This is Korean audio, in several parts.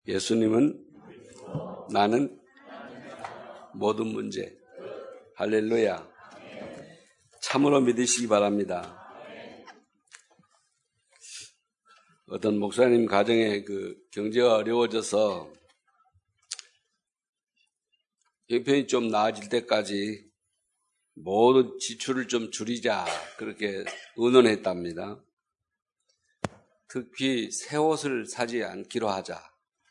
예수님은 나는 모든 문제. 할렐루야. 참으로 믿으시기 바랍니다. 어떤 목사님 가정에 경제가 어려워져서 형편이 좀 나아질 때까지 모든 지출을 좀 줄이자 그렇게 의논했답니다. 특히 새 옷을 사지 않기로 하자.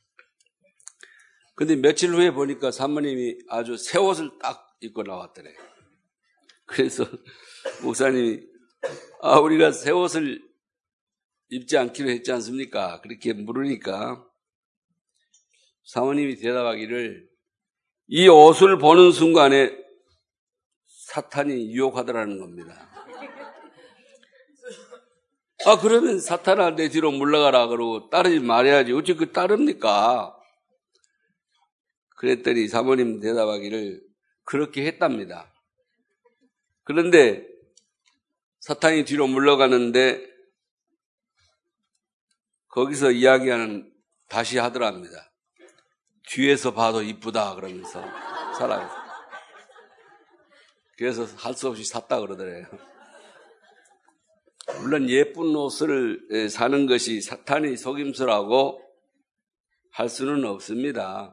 근데 며칠 후에 보니까 사모님이 아주 새 옷을 딱 입고 나왔더래. 그래서 목사님이 우리가 새 옷을 입지 않기로 했지 않습니까? 그렇게 물으니까 사모님이 대답하기를 이 옷을 보는 순간에 사탄이 유혹하더라는 겁니다. 그러면 사탄아 내 뒤로 물러가라 그러고 따르지 말아야지. 어찌 따릅니까? 그랬더니 사모님 대답하기를 그렇게 했답니다. 그런데 사탄이 뒤로 물러가는데 거기서 이야기하는 다시 하더랍니다. 뒤에서 봐도 이쁘다 그러면서 사랑해서. 그래서 할 수 없이 샀다 그러더래요. 물론 예쁜 옷을 사는 것이 사탄의 속임수라고 할 수는 없습니다.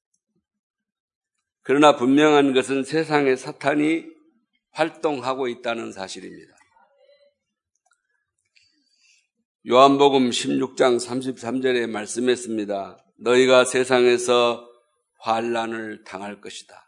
그러나 분명한 것은 세상에 사탄이 활동하고 있다는 사실입니다. 요한복음 16장 33절에 말씀했습니다. 너희가 세상에서 환난을 당할 것이다.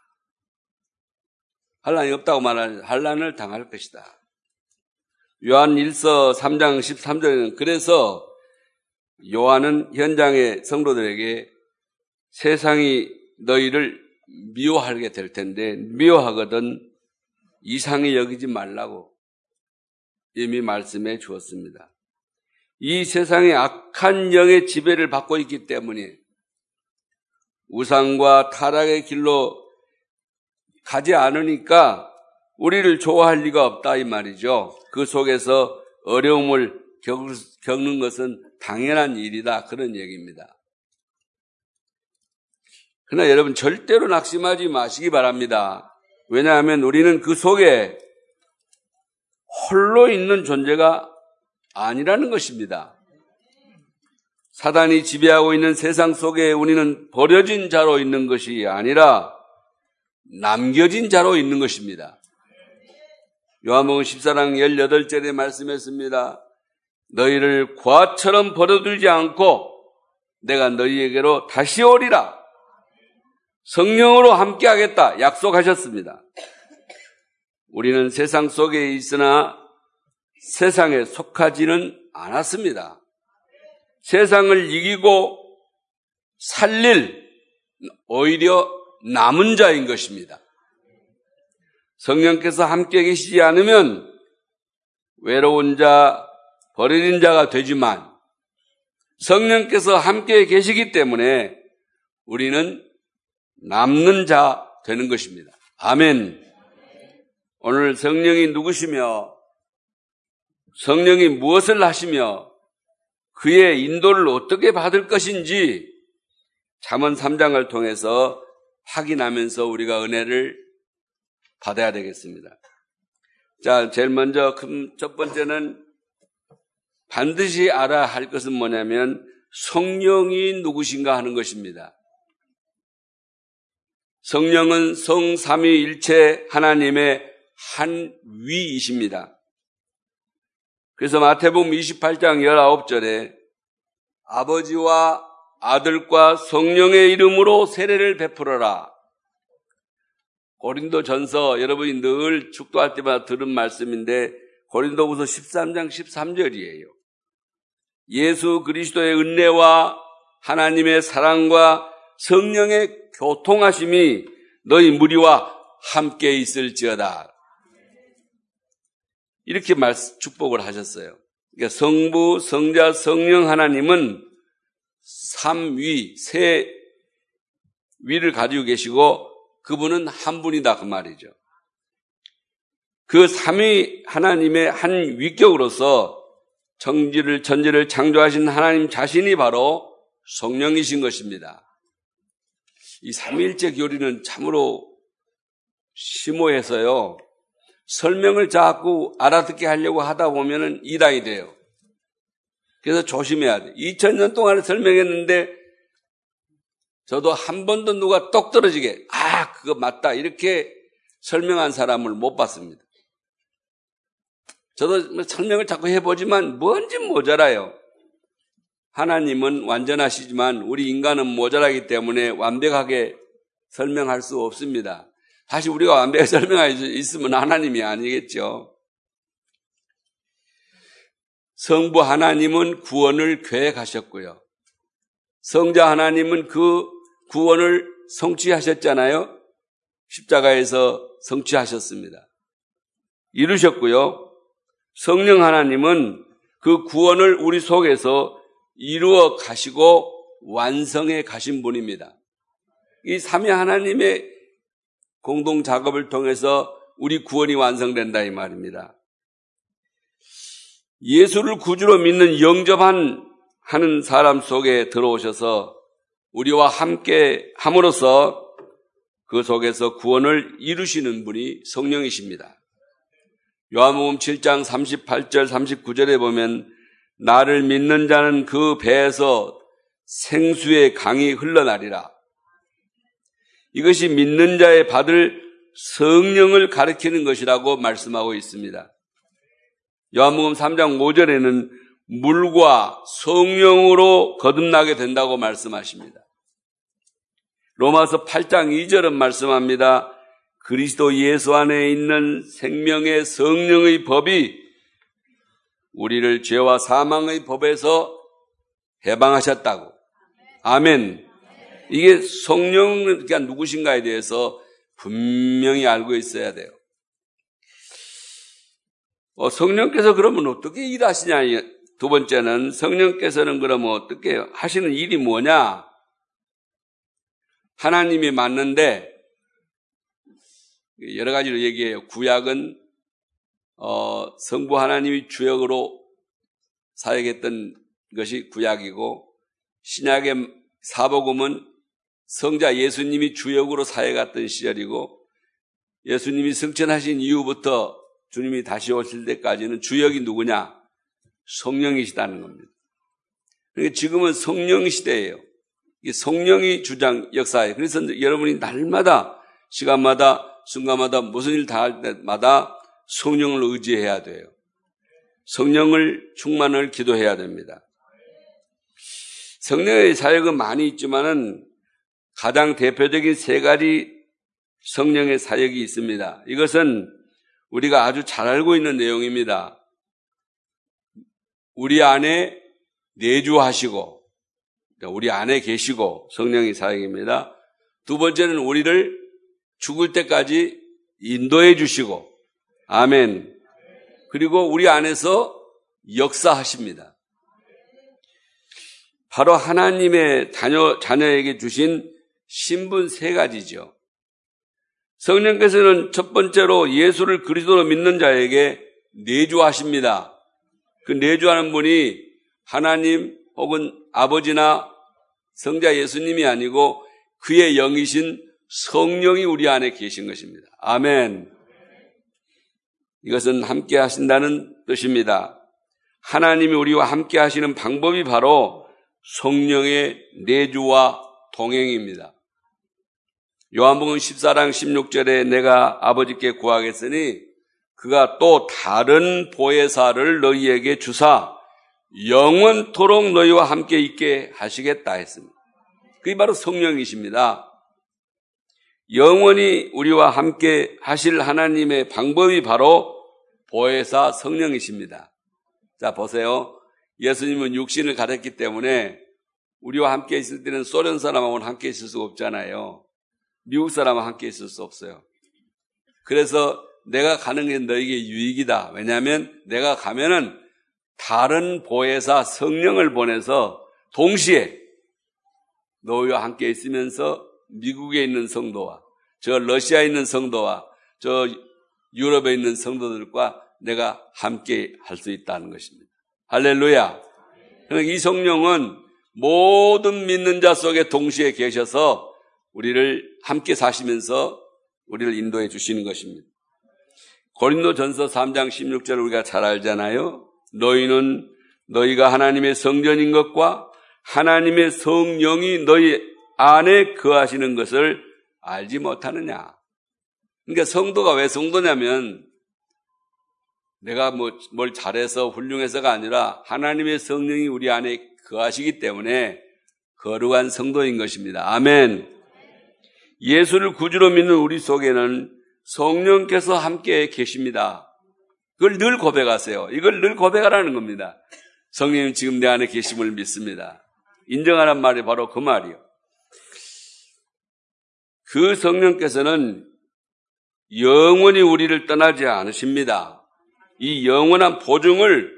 환난이 없다고 말하는 환난을 당할 것이다. 요한 1서 3장 13절에는 그래서 요한은 현장의 성도들에게 세상이 너희를 미워하게 될 텐데 미워하거든 이상히 여기지 말라고 이미 말씀해 주었습니다. 이 세상의 악한 영의 지배를 받고 있기 때문에 우상과 타락의 길로 가지 않으니까 우리를 좋아할 리가 없다 이 말이죠. 그 속에서 어려움을 겪는 것은 당연한 일이다 그런 얘기입니다. 그러나 여러분 절대로 낙심하지 마시기 바랍니다. 왜냐하면 우리는 그 속에 홀로 있는 존재가 아니라는 것입니다. 사단이 지배하고 있는 세상 속에 우리는 버려진 자로 있는 것이 아니라 남겨진 자로 있는 것입니다. 요한복음 14장 18절에 말씀했습니다. 너희를 과처럼 버려두지 않고 내가 너희에게로 다시 오리라. 성령으로 함께하겠다 약속하셨습니다. 우리는 세상 속에 있으나 세상에 속하지는 않았습니다. 세상을 이기고 살릴 오히려 남은 자인 것입니다. 성령께서 함께 계시지 않으면 외로운 자, 버려진 자가 되지만 성령께서 함께 계시기 때문에 우리는 남는 자 되는 것입니다. 아멘. 오늘 성령이 누구시며 성령이 무엇을 하시며 그의 인도를 어떻게 받을 것인지 잠언 3장을 통해서 확인하면서 우리가 은혜를 받아야 되겠습니다. 자, 제일 먼저 첫 번째는 반드시 알아야 할 것은 뭐냐면 성령이 누구신가 하는 것입니다. 성령은 성삼위일체 하나님의 한 위이십니다. 그래서 마태복음 28장 19절에 아버지와 아들과 성령의 이름으로 세례를 베풀어라. 고린도전서 여러분이 늘 축도할 때마다 들은 말씀인데 고린도후서 13장 13절이에요. 예수 그리스도의 은혜와 하나님의 사랑과 성령의 교통하심이 너희 무리와 함께 있을지어다. 이렇게 축복을 하셨어요. 그러니까 성부, 성자, 성령 하나님은 삼위, 세 위를 가지고 계시고 그분은 한 분이다 그 말이죠. 그 삼위 하나님의 한 위격으로서 전지를 창조하신 하나님 자신이 바로 성령이신 것입니다. 이 삼위일체 교리는 참으로 심오해서요. 설명을 자꾸 알아듣게 하려고 하다 보면은 이단이 돼요. 그래서 조심해야 돼. 2000년 동안 설명했는데 저도 한 번도 누가 똑 떨어지게 그거 맞다 이렇게 설명한 사람을 못 봤습니다. 저도 설명을 자꾸 해보지만 뭔지 모자라요. 하나님은 완전하시지만 우리 인간은 모자라기 때문에 완벽하게 설명할 수 없습니다. 사실 우리가 완벽하게 설명할 수 있으면 하나님이 아니겠죠. 성부 하나님은 구원을 계획하셨고요. 성자 하나님은 그 구원을 성취하셨잖아요. 십자가에서 성취하셨습니다. 이루셨고요. 성령 하나님은 그 구원을 우리 속에서 이루어 가시고 완성해 가신 분입니다. 이 삼위 하나님의 공동 작업을 통해서 우리 구원이 완성된다 이 말입니다. 예수를 구주로 믿는 영접하는 사람 속에 들어오셔서 우리와 함께 함으로써 그 속에서 구원을 이루시는 분이 성령이십니다. 요한복음 7장 38절 39절에 보면 나를 믿는 자는 그 배에서 생수의 강이 흘러나리라. 이것이 믿는 자의 받을 성령을 가리키는 것이라고 말씀하고 있습니다. 요한복음 3장 5절에는 물과 성령으로 거듭나게 된다고 말씀하십니다. 로마서 8장 2절은 말씀합니다. 그리스도 예수 안에 있는 생명의 성령의 법이 우리를 죄와 사망의 법에서 해방하셨다고. 아멘. 이게 성령은 누구신가에 대해서 분명히 알고 있어야 돼요. 성령께서 그러면 어떻게 일하시냐? 두 번째는 성령께서는 그러면 어떻게 하시는 일이 뭐냐? 하나님이 맞는데 여러 가지로 얘기해요. 구약은 성부 하나님이 주역으로 사역했던 것이 구약이고 신약의 사복음은 성자 예수님이 주역으로 사역했던 시절이고 예수님이 승천하신 이후부터 주님이 다시 오실 때까지는 주역이 누구냐? 성령이시다는 겁니다. 그러니까 지금은 성령 시대예요. 성령이 주장 역사예요. 그래서 여러분이 날마다 시간마다 순간마다 무슨 일 다 할 때마다 성령을 의지해야 돼요. 성령을 충만을 기도해야 됩니다. 성령의 사역은 많이 있지만은 가장 대표적인 세 가지 성령의 사역이 있습니다. 이것은 우리가 아주 잘 알고 있는 내용입니다. 우리 안에 내주하시고 우리 안에 계시고 성령의 사역입니다. 두 번째는 우리를 죽을 때까지 인도해 주시고 아멘. 그리고 우리 안에서 역사하십니다. 바로 하나님의 자녀에게 주신 신분 세 가지죠. 성령께서는 첫 번째로 예수를 그리스도로 믿는 자에게 내주하십니다. 그 내주하는 분이 하나님 혹은 아버지나 성자 예수님이 아니고 그의 영이신 성령이 우리 안에 계신 것입니다. 아멘. 이것은 함께 하신다는 뜻입니다. 하나님이 우리와 함께 하시는 방법이 바로 성령의 내주와 동행입니다. 요한복음 14장 16절에 내가 아버지께 구하겠으니 그가 또 다른 보혜사를 너희에게 주사 영원토록 너희와 함께 있게 하시겠다 했습니다. 그게 바로 성령이십니다. 영원히 우리와 함께 하실 하나님의 방법이 바로 보혜사 성령이십니다. 자, 보세요. 예수님은 육신을 가졌기 때문에 우리와 함께 있을 때는 소련 사람하고는 함께 있을 수가 없잖아요. 미국 사람하고 함께 있을 수 없어요. 그래서 내가 가는 게 너에게 유익이다. 왜냐하면 내가 가면은 다른 보혜사 성령을 보내서 동시에 너희와 함께 있으면서 미국에 있는 성도와 저 러시아에 있는 성도와 저 유럽에 있는 성도들과 내가 함께 할 수 있다는 것입니다. 할렐루야. 그러니까 이 성령은 모든 믿는 자 속에 동시에 계셔서 우리를 함께 사시면서 우리를 인도해 주시는 것입니다. 고린도전서 3장 16절을 우리가 잘 알잖아요. 너희는 너희가 하나님의 성전인 것과 하나님의 성령이 너희 안에 거하시는 것을 알지 못하느냐. 그러니까 성도가 왜 성도냐면 내가 뭘 잘해서 훌륭해서가 아니라 하나님의 성령이 우리 안에 거하시기 때문에 거룩한 성도인 것입니다. 아멘. 예수를 구주로 믿는 우리 속에는 성령께서 함께 계십니다. 그걸 늘 고백하세요. 이걸 늘 고백하라는 겁니다. 성령님 지금 내 안에 계심을 믿습니다. 인정하란 말이 바로 그 말이요. 그 성령께서는 영원히 우리를 떠나지 않으십니다. 이 영원한 보증을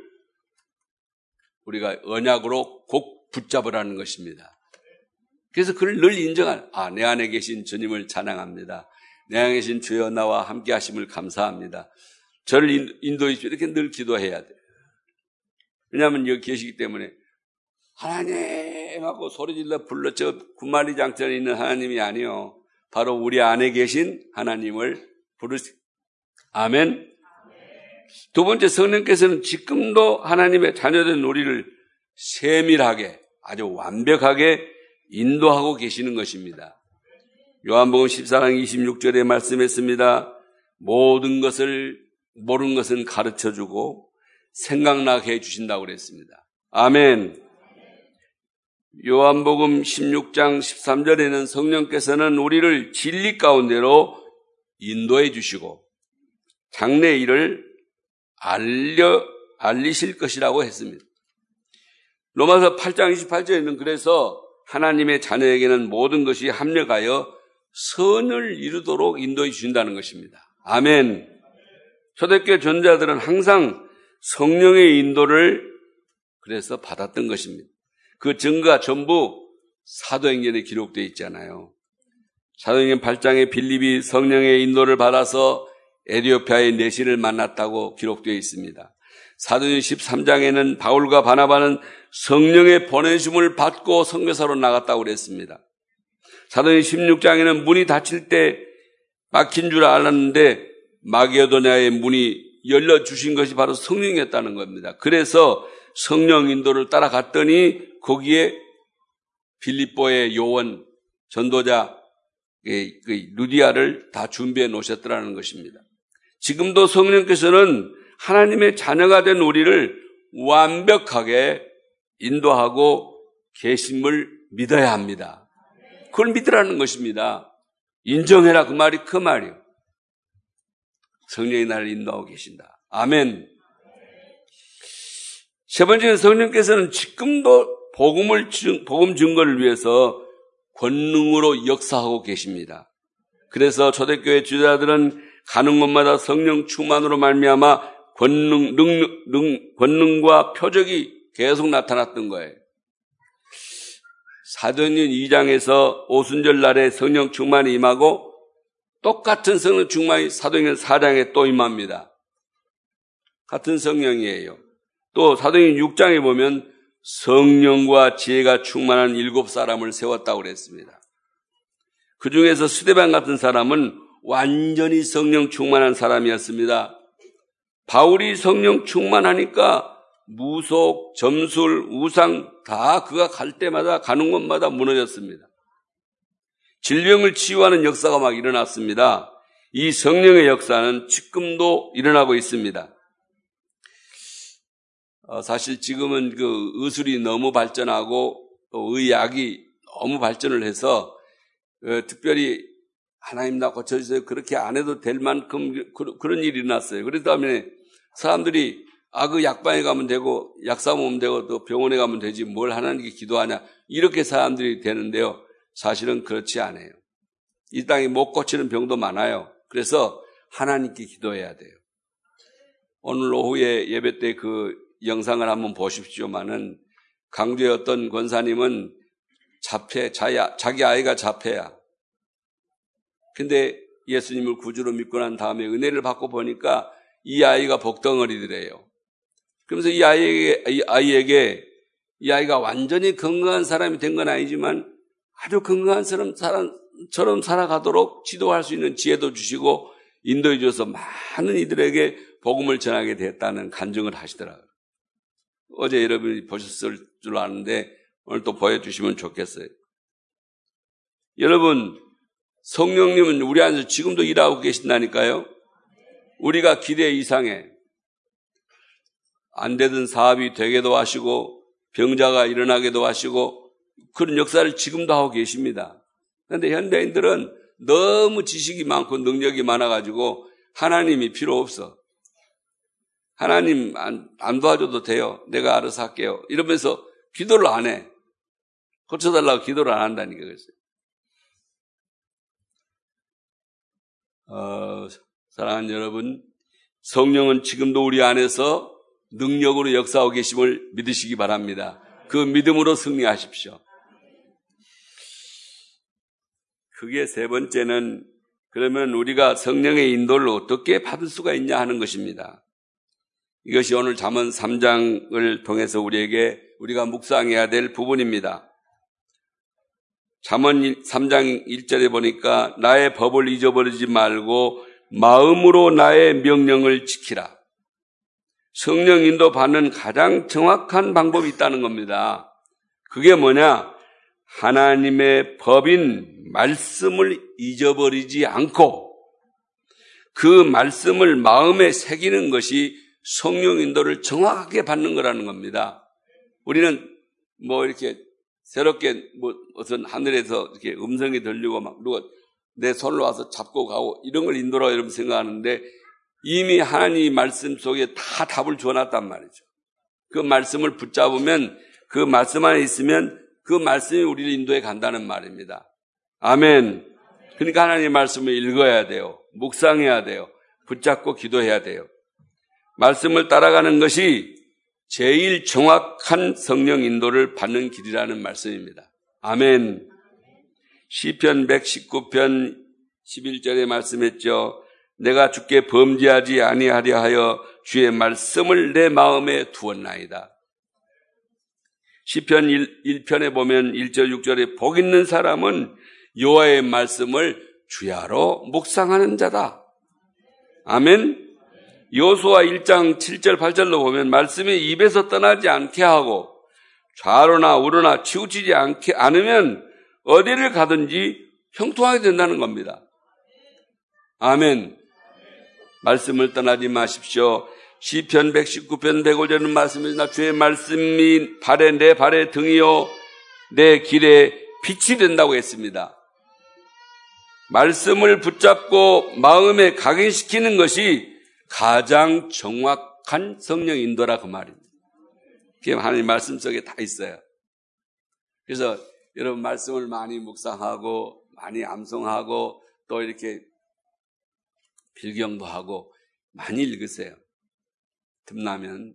우리가 언약으로 꼭 붙잡으라는 것입니다. 그래서 그를 늘 인정한, 내 안에 계신 주님을 찬양합니다. 내 안에 계신 주여 나와 함께 하심을 감사합니다. 저를 인도해 주십시오. 이렇게 늘 기도해야 돼요. 왜냐하면 여기 계시기 때문에 하나님 하고 소리질러 불러 저 구마리 장전에 있는 하나님이 아니요. 바로 우리 안에 계신 하나님을 부르시. 아멘. 두 번째, 성령께서는 지금도 하나님의 자녀된 우리를 세밀하게 아주 완벽하게 인도하고 계시는 것입니다. 요한복음 14장 26절에 말씀했습니다. 모든 것을 모르는 것은 가르쳐주고 생각나게 해주신다고 그랬습니다. 아멘. 요한복음 16장 13절에는 성령께서는 우리를 진리 가운데로 인도해 주시고 장래 일을 알리실 것이라고 했습니다. 로마서 8장 28절에는 그래서 하나님의 자녀에게는 모든 것이 합력하여 선을 이루도록 인도해 주신다는 것입니다. 아멘. 초대교회 전자들은 항상 성령의 인도를 그래서 받았던 것입니다. 그 증거가 전부 사도행전에 기록되어 있잖아요. 사도행전 8장에 빌립이 성령의 인도를 받아서 에티오피아의 내시를 만났다고 기록되어 있습니다. 사도행전 13장에는 바울과 바나바는 성령의 보내심을 받고 선교사로 나갔다고 그랬습니다. 사도행전 16장에는 문이 닫힐 때 막힌 줄 알았는데 마게도냐의 문이 열려주신 것이 바로 성령이었다는 겁니다. 그래서 성령 인도를 따라갔더니 거기에 빌립보의 요원 전도자 루디아를 다 준비해 놓으셨더라는 것입니다. 지금도 성령께서는 하나님의 자녀가 된 우리를 완벽하게 인도하고 계심을 믿어야 합니다. 그걸 믿으라는 것입니다. 인정해라 그 말이 그 말이에요. 성령이 나를 인도하고 계신다. 아멘. 세 번째는 성령께서는 지금도 복음 증거를 위해서 권능으로 역사하고 계십니다. 그래서 초대교회 지도자들은 가는 곳마다 성령 충만으로 말미암아 권능과 표적이 계속 나타났던 거예요. 사도행전 2장에서 오순절 날에 성령 충만이 임하고 똑같은 성령 충만이 사도행전 4장에 또 임합니다. 같은 성령이에요. 또 사도행전 6장에 보면 성령과 지혜가 충만한 7사람을 세웠다고 그랬습니다. 그 중에서 스데반 같은 사람은 완전히 성령 충만한 사람이었습니다. 바울이 성령 충만하니까 무속, 점술, 우상 다 그가 갈 때마다 가는 곳마다 무너졌습니다. 질병을 치유하는 역사가 막 일어났습니다. 이 성령의 역사는 지금도 일어나고 있습니다. 사실 지금은 그 의술이 너무 발전하고 또 의학이 너무 발전을 해서 특별히 하나님 나 고쳐주세요 그렇게 안 해도 될 만큼 그런 일이 일어났어요. 그래서 다음에 사람들이 그 약방에 가면 되고 약사 먹으면 되고 또 병원에 가면 되지 뭘 하나님께 기도하냐 이렇게 사람들이 되는데요. 사실은 그렇지 않아요. 이 땅에 못 고치는 병도 많아요. 그래서 하나님께 기도해야 돼요. 오늘 오후에 예배 때 그 영상을 한번 보십시오만은 강주의 어떤 권사님은 자기 아이가 자폐야. 근데 예수님을 구주로 믿고 난 다음에 은혜를 받고 보니까 이 아이가 복덩어리더래요. 그러면서 이 아이에게 이 아이가 완전히 건강한 사람이 된 건 아니지만 아주 건강한 사람처럼 살아가도록 지도할 수 있는 지혜도 주시고 인도해 주셔서 많은 이들에게 복음을 전하게 됐다는 간증을 하시더라고요. 어제 여러분이 보셨을 줄 아는데 오늘 또 보여주시면 좋겠어요. 여러분, 성령님은 우리 안에서 지금도 일하고 계신다니까요. 우리가 기대 이상에 안 되던 사업이 되게도 하시고 병자가 일어나게도 하시고 그런 역사를 지금도 하고 계십니다. 그런데 현대인들은 너무 지식이 많고 능력이 많아가지고 하나님이 필요 없어. 하나님 안 도와줘도 돼요. 내가 알아서 할게요. 이러면서 기도를 안 해. 고쳐달라고 기도를 안 한다니까 그랬어요. 사랑하는 여러분, 성령은 지금도 우리 안에서 능력으로 역사하고 계심을 믿으시기 바랍니다. 그 믿음으로 승리하십시오. 그게 세 번째는 그러면 우리가 성령의 인도를 어떻게 받을 수가 있냐 하는 것입니다. 이것이 오늘 잠언 3장을 통해서 우리가 묵상해야 될 부분입니다. 잠언 3장 1절에 보니까 나의 법을 잊어버리지 말고 마음으로 나의 명령을 지키라. 성령 인도 받는 가장 정확한 방법이 있다는 겁니다. 그게 뭐냐? 하나님의 법인 말씀을 잊어버리지 않고 그 말씀을 마음에 새기는 것이 성령 인도를 정확하게 받는 거라는 겁니다. 우리는 이렇게 새롭게 어떤 하늘에서 이렇게 음성이 들리고 막 누가 내 손을 와서 잡고 가고 이런 걸 인도라고 여러분 생각하는데 이미 하나님 말씀 속에 다 답을 주어놨단 말이죠. 그 말씀을 붙잡으면 그 말씀 안에 있으면 그 말씀이 우리를 인도해 간다는 말입니다. 아멘. 그러니까 하나님의 말씀을 읽어야 돼요. 묵상해야 돼요. 붙잡고 기도해야 돼요. 말씀을 따라가는 것이 제일 정확한 성령 인도를 받는 길이라는 말씀입니다. 아멘. 시편 119편 11절에 말씀했죠. 내가 주께 범죄하지 아니하려 하여 주의 말씀을 내 마음에 두었나이다. 시편 1편에 보면 1절 6절에 복 있는 사람은 여호와의 말씀을 주야로 묵상하는 자다. 아멘. 여호수아 1장 7절 8절로 보면 말씀이 입에서 떠나지 않게 하고 좌로나 우로나 치우치지 않으면 어디를 가든지 형통하게 된다는 겁니다. 아멘. 말씀을 떠나지 마십시오. 시편 119편 105절은 말씀이나 주의 말씀이 내 발의 등이요 내 길에 빛이 된다고 했습니다. 말씀을 붙잡고 마음에 각인시키는 것이 가장 정확한 성령 인도라 그 말입니다. 그게 하나님 말씀 속에 다 있어요. 그래서 여러분 말씀을 많이 묵상하고 많이 암송하고 또 이렇게 빌경도 하고 많이 읽으세요. 틈나면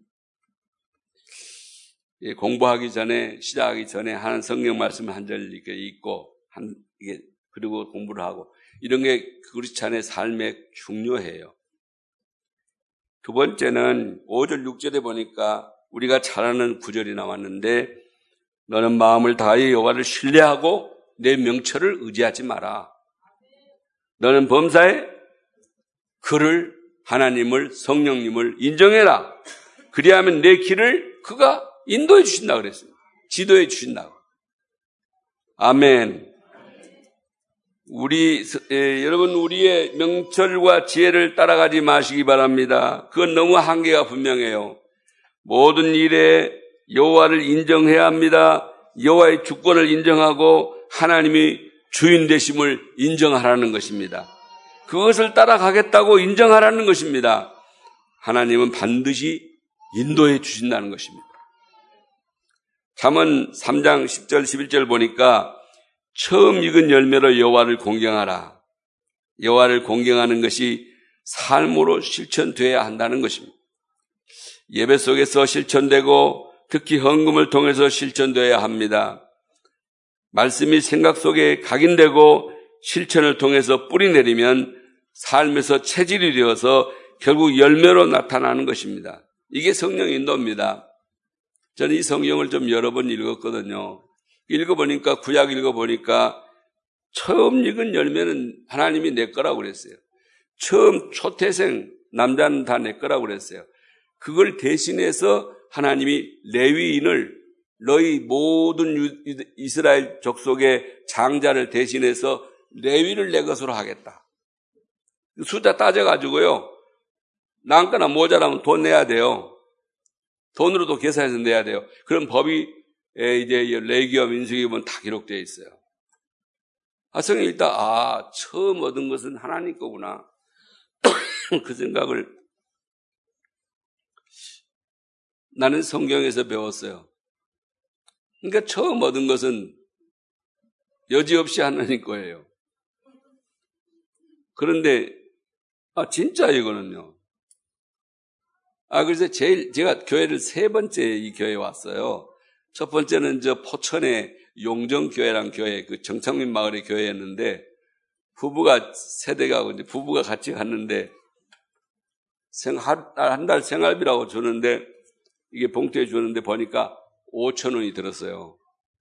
공부하기 전에 시작하기 전에 하는 성경 말씀을 한 절 이렇게 읽고 그리고 공부를 하고 이런 게 그리스찬의 삶에 중요해요. 두 번째는 5절 6절에 보니까 우리가 잘 아는 구절이 나왔는데 너는 마음을 다하여 여호와를 신뢰하고 내 명철을 의지하지 마라. 너는 범사에 그를 하나님을 성령님을 인정해라. 그리하면 내 길을 그가 인도해 주신다 그랬어요. 지도해 주신다고. 아멘. 여러분 우리의 명철과 지혜를 따라가지 마시기 바랍니다. 그건 너무 한계가 분명해요. 모든 일에 여호와를 인정해야 합니다. 여호와의 주권을 인정하고 하나님이 주인 되심을 인정하라는 것입니다. 그것을 따라가겠다고 인정하라는 것입니다. 하나님은 반드시 인도해 주신다는 것입니다. 잠언 3장 10절 11절 보니까 처음 익은 열매로 여호와를 공경하라. 여호와를 공경하는 것이 삶으로 실천되어야 한다는 것입니다. 예배 속에서 실천되고 특히 헌금을 통해서 실천되어야 합니다. 말씀이 생각 속에 각인되고 실천을 통해서 뿌리내리면 삶에서 체질이 되어서 결국 열매로 나타나는 것입니다. 이게 성령 인도입니다. 저는 이 성경을 좀 여러 번 읽었거든요. 읽어보니까, 구약 읽어보니까 처음 익은 열매는 하나님이 내 거라고 그랬어요. 처음 초태생 남자는 다 내 거라고 그랬어요. 그걸 대신해서 하나님이 레위인을 너희 모든 이스라엘 족속의 장자를 대신해서 레위를 내 것으로 하겠다. 숫자 따져가지고요. 남거나 모자라면 돈 내야 돼요. 돈으로도 계산해서 내야 돼요. 그런 법이 이제 레위기와 민수기 보면 다 기록되어 있어요. 성경이 일단 처음 얻은 것은 하나님 거구나. 그 생각을 나는 성경에서 배웠어요. 그러니까 처음 얻은 것은 여지없이 하나님 거예요. 그런데 진짜 이거는요. 그래서 제가 교회를 3번째 이 교회에 왔어요. 첫 번째는 포천의 용정교회란 교회, 그 정창민 마을의 교회였는데, 세대가 이제 부부가 같이 갔는데, 한 달 생활비라고 주는데, 이게 봉투에 주는데 보니까 5,000원이 들었어요.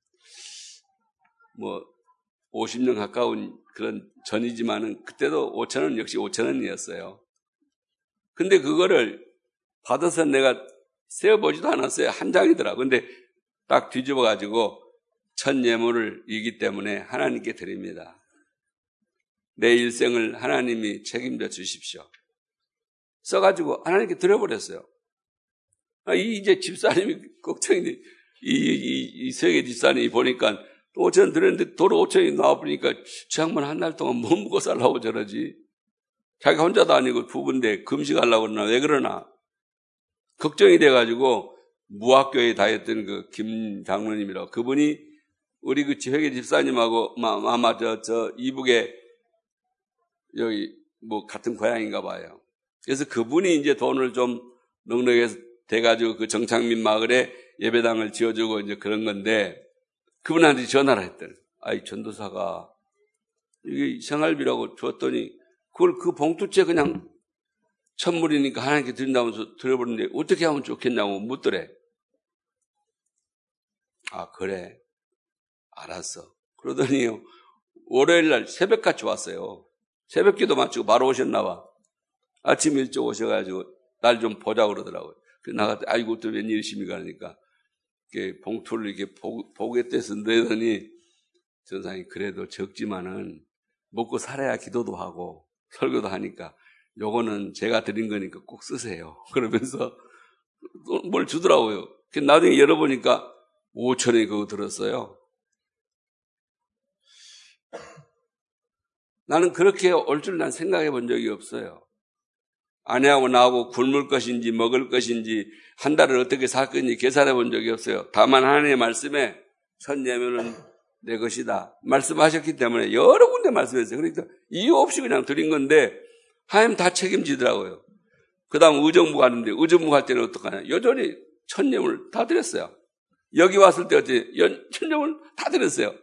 50년 가까운 그런 전이지만은, 그때도 5,000원 역시 5,000원이었어요. 근데 그거를 받아서 내가 세어보지도 않았어요. 한 장이더라고요. 근데 딱 뒤집어가지고 첫 예물을 이기 때문에 하나님께 드립니다. 내 일생을 하나님이 책임져 주십시오. 써가지고 하나님께 드려버렸어요. 이제 집사님이 걱정이, 이 세계 집사님이 보니까 5,000원 드렸는데 도로 5,000원이 나와버리니까 저 양반 한 달 동안 뭐 먹고 살라고 저러지? 자기가 혼자도 아니고 부부인데 금식하려고 그러나 왜 그러나? 걱정이 돼가지고 무학교에 다녔던 그 김 장로님이라고, 그분이 우리 그 회계 집사님하고 아마 이북에 여기 같은 고향인가 봐요. 그래서 그분이 이제 돈을 좀 넉넉해서 돼가지고 그 정창민 마을에 예배당을 지어주고 이제 그런 건데, 그분한테 전화를 했더니, 전도사가 이게 생활비라고 줬더니 그걸 그 봉투째 그냥 선물이니까 하나님께 드린다면서 드려버리는데 어떻게 하면 좋겠냐고 묻더래. 그래. 알았어. 그러더니 월요일 날 새벽같이 왔어요. 새벽 기도 마치고 바로 오셨나 봐. 아침 일찍 오셔가지고 날 좀 보자고 그러더라고요. 그래서 나갔더니 또 웬일이십니까? 그러니까 봉투를 이렇게 보겠대서 내더니 전사님 그래도 적지만은 먹고 살아야 기도도 하고 설교도 하니까 요거는 제가 드린 거니까 꼭 쓰세요. 그러면서 뭘 주더라고요. 나중에 열어보니까 5,000원이 그거 들었어요. 나는 그렇게 올 줄 난 생각해 본 적이 없어요. 아내하고 나하고 굶을 것인지 먹을 것인지 한 달을 어떻게 살 건지 계산해 본 적이 없어요. 다만 하나님의 말씀에 첫 예물은 내 것이다 말씀하셨기 때문에 여러 군데 말씀했어요. 그러니까 이유 없이 그냥 드린 건데 하나님 다 책임지더라고요. 그 다음 의정부 가는데 의정부 갈 때는 어떡하냐. 여전히 첫 예물 다 드렸어요. 여기 왔을 때 어째 첫 예물 다 드렸어요.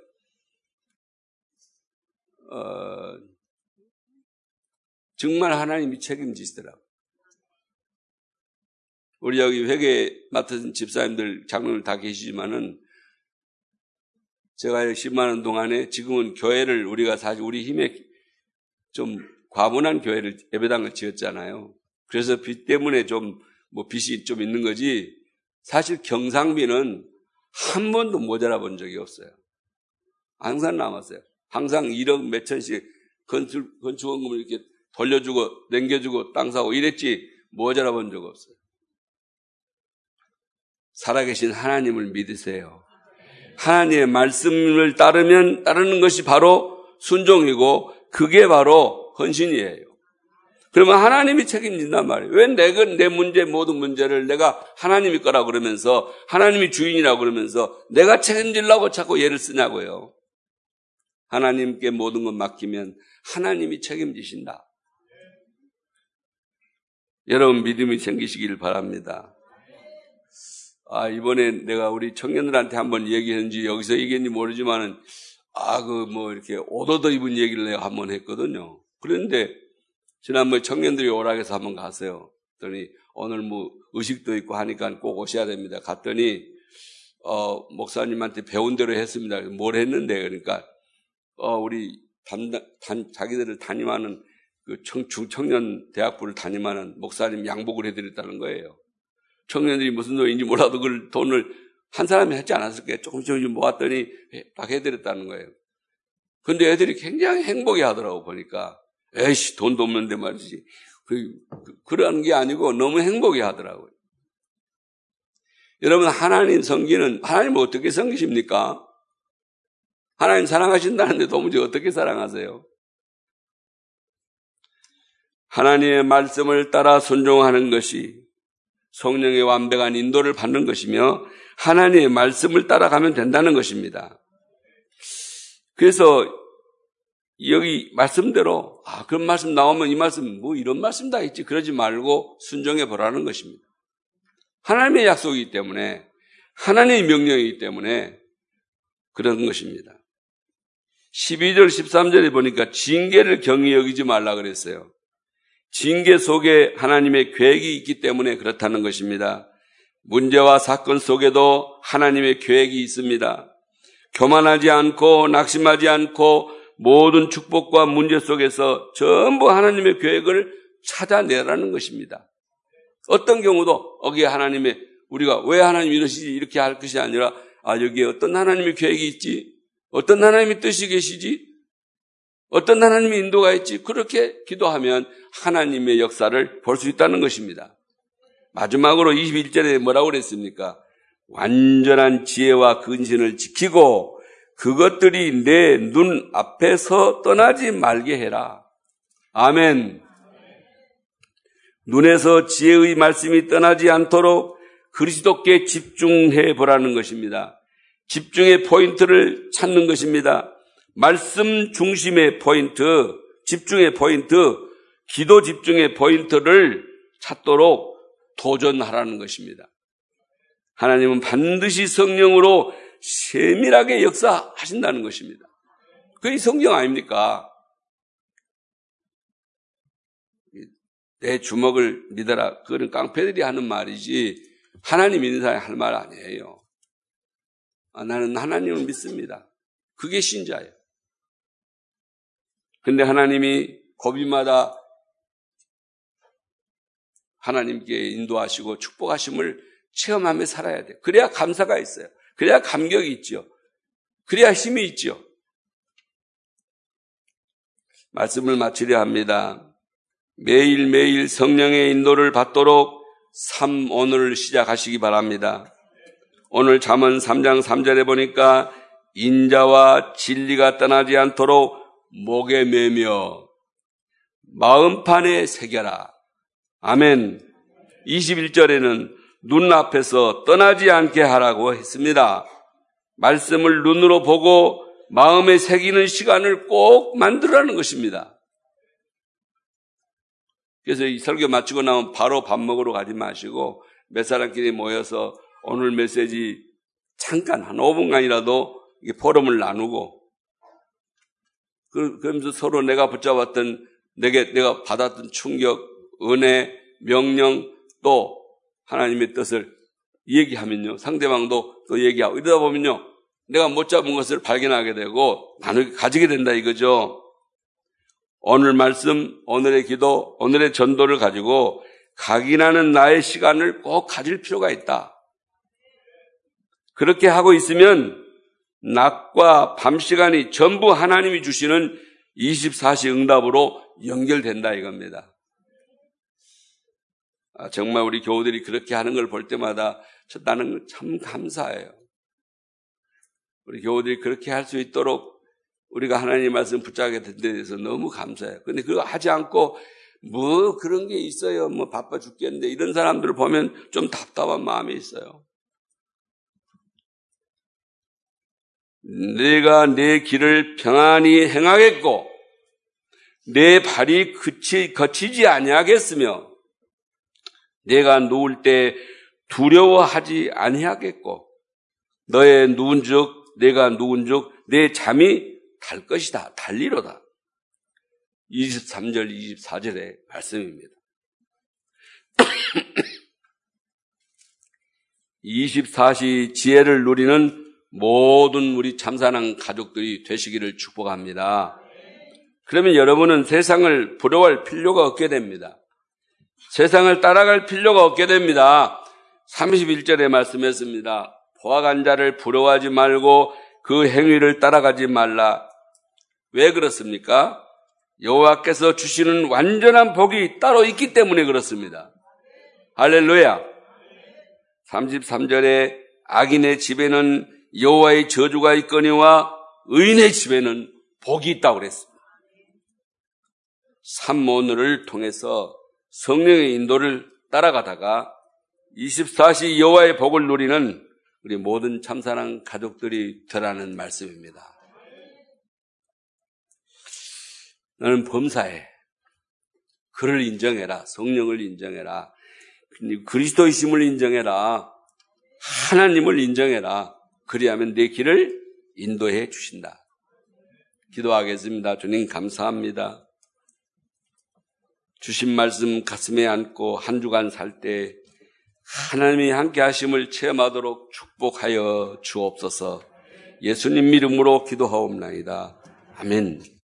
정말 하나님이 책임지시더라고요. 우리 여기 회계 맡은 집사님들, 장로들 다 계시지만은 제가 10만 원 동안에 지금은 교회를 우리가 사실 우리 힘에 좀 과분한 교회를 예배당을 지었잖아요. 그래서 빚 때문에 빚이 좀 있는 거지 사실 경상비는 한 번도 모자라 본 적이 없어요. 항상 남았어요. 항상 1억 몇 천씩 건축원금을 이렇게 돌려주고 남겨주고 땅 사고 이랬지 모자라 본 적 없어요. 살아계신 하나님을 믿으세요. 하나님의 말씀을 따르는 것이 바로 순종이고 그게 바로 헌신이에요. 그러면 하나님이 책임진단 말이에요. 왜 내 문제 모든 문제를 내가 하나님이 거라고 그러면서 하나님이 주인이라고 그러면서 내가 책임지려고 자꾸 얘를 쓰냐고요. 하나님께 모든 것 맡기면 하나님이 책임지신다. 여러분 믿음이 생기시길 바랍니다. 이번에 내가 우리 청년들한테 한번 얘기했는지 여기서 얘기했는지 모르지만은 이렇게 옷 얻어 입은 얘기를 내가 한번 했거든요. 그런데 지난번에 청년들이 오라고 해서 한번 갔어요. 그랬더니 오늘 의식도 있고 하니까 꼭 오셔야 됩니다. 갔더니 목사님한테 배운 대로 했습니다. 뭘 했는데, 그러니까, 우리 자기들을 담임하는 그 중청년 대학부를 담임하는 목사님 양복을 해드렸다는 거예요. 청년들이 무슨 소리인지 몰라도 그 돈을 한 사람이 하지 않았을 거예요. 조금씩 모았더니 딱 해드렸다는 거예요. 근데 애들이 굉장히 행복해 하더라고, 보니까. 에이씨, 돈도 없는데 말이지. 그런 게 아니고 너무 행복해 하더라고요. 여러분, 하나님 섬기는, 하나님을 어떻게 섬기십니까? 하나님 사랑하신다는데 도무지 어떻게 사랑하세요? 하나님의 말씀을 따라 순종하는 것이 성령의 완벽한 인도를 받는 것이며 하나님의 말씀을 따라가면 된다는 것입니다. 그래서 여기 말씀대로 그런 말씀 나오면 이 말씀 뭐 이런 말씀 다 있지 그러지 말고 순종해 보라는 것입니다. 하나님의 약속이기 때문에 하나님의 명령이기 때문에 그런 것입니다. 12절 13절에 보니까 징계를 경히 여기지 말라 그랬어요. 징계 속에 하나님의 계획이 있기 때문에 그렇다는 것입니다. 문제와 사건 속에도 하나님의 계획이 있습니다. 교만하지 않고 낙심하지 않고 모든 축복과 문제 속에서 전부 하나님의 계획을 찾아내라는 것입니다. 어떤 경우도 여기에 하나님의 우리가 왜 하나님 이러시지 이렇게 할 것이 아니라 여기에 어떤 하나님의 계획이 있지, 어떤 하나님의 뜻이 계시지, 어떤 하나님의 인도가 있지, 그렇게 기도하면 하나님의 역사를 볼 수 있다는 것입니다. 마지막으로 21절에 뭐라고 그랬습니까? 완전한 지혜와 근신을 지키고 그것들이 내 눈 앞에서 떠나지 말게 해라. 아멘. 눈에서 지혜의 말씀이 떠나지 않도록 그리스도께 집중해 보라는 것입니다. 집중의 포인트를 찾는 것입니다. 말씀 중심의 포인트, 집중의 포인트, 기도 집중의 포인트를 찾도록 도전하라는 것입니다. 하나님은 반드시 성령으로 세밀하게 역사하신다는 것입니다. 그게 성경 아닙니까? 내 주먹을 믿어라. 그거는 깡패들이 하는 말이지 하나님 믿는 사람이 할 말 아니에요. 나는 하나님을 믿습니다. 그게 신자예요. 근데 하나님이 고비마다 하나님께 인도하시고 축복하심을 체험하며 살아야 돼요. 그래야 감사가 있어요. 그래야 감격이 있죠. 그래야 힘이 있죠. 말씀을 마치려 합니다. 매일매일 성령의 인도를 받도록 삶 오늘을 시작하시기 바랍니다. 오늘 잠언 3장 3절에 보니까 인자와 진리가 떠나지 않도록 목에 매며 마음판에 새겨라. 아멘. 21절에는 눈앞에서 떠나지 않게 하라고 했습니다. 말씀을 눈으로 보고 마음에 새기는 시간을 꼭 만들라는 것입니다. 그래서 이 설교 마치고 나면 바로 밥 먹으러 가지 마시고 몇 사람끼리 모여서 오늘 메시지 잠깐 한 5분간이라도 포럼을 나누고 그러면서 서로 내가 붙잡았던 내가 받았던 충격, 은혜, 명령 또 하나님의 뜻을 얘기하면요. 상대방도 또 얘기하고 이러다 보면요. 내가 못 잡은 것을 발견하게 되고 가지게 된다 이거죠. 오늘 말씀, 오늘의 기도, 오늘의 전도를 가지고 각인하는 나의 시간을 꼭 가질 필요가 있다. 그렇게 하고 있으면 낮과 밤 시간이 전부 하나님이 주시는 24시 응답으로 연결된다 이겁니다. 정말 우리 교우들이 그렇게 하는 걸 볼 때마다 나는 참 감사해요. 우리 교우들이 그렇게 할 수 있도록 우리가 하나님의 말씀 붙잡게 된 데 대해서 너무 감사해요. 근데 그거 하지 않고 뭐 그런 게 있어요. 뭐 바빠 죽겠는데 이런 사람들을 보면 좀 답답한 마음이 있어요. 내가 내 길을 평안히 행하겠고 내 발이 거치지 아니하겠으며 내가 누울 때 두려워하지 아니하겠고 너의 누운즉 내가 누운즉 내 잠이 달 것이다. 달리로다. 23절 24절의 말씀입니다. 24시 지혜를 누리는 모든 우리 참사랑 가족들이 되시기를 축복합니다. 그러면 여러분은 세상을 부러워할 필요가 없게 됩니다. 세상을 따라갈 필요가 없게 됩니다. 31절에 말씀했습니다. 포악한 자를 부러워하지 말고 그 행위를 따라가지 말라. 왜 그렇습니까? 여호와께서 주시는 완전한 복이 따로 있기 때문에 그렇습니다. 할렐루야. 33절에 악인의 집에는 여호와의 저주가 있거니와 의인의 집에는 복이 있다고 그랬습니다. 산모를 통해서 성령의 인도를 따라가다가 24시 여호와의 복을 누리는 우리 모든 참사랑 가족들이 되라는 말씀입니다. 너는 범사에 그를 인정해라. 성령을 인정해라. 그리스도이심을 인정해라. 하나님을 인정해라. 그리하면 내 길을 인도해 주신다. 기도하겠습니다. 주님 감사합니다. 주신 말씀 가슴에 안고 한 주간 살 때 하나님이 함께 하심을 체험하도록 축복하여 주옵소서. 예수님 이름으로 기도하옵나이다. 아멘.